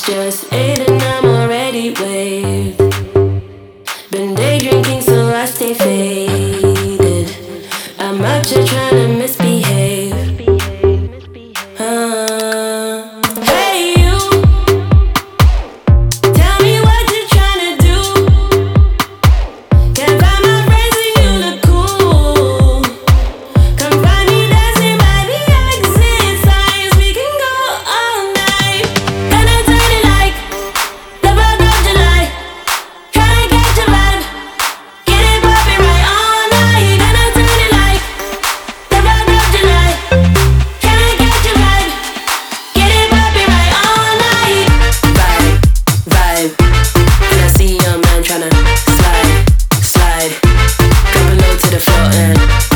Just ate and I'm already waved. Been day drinking so I stay faded. I'm out here trying to misbehave. Hey you, tell me what you're trying to do. Can't find my friends and you look cool. Come find me dancing by the exit signs. We can go all night. Gonna turn it like the 4th of July. Tryna catch a vibe, get it poppin' right all night. Gonna turn it like the 4th of July. Tryna catch a vibe, get it poppin' right all night. Vibe, and I see your man tryna slide. Come below to the floor and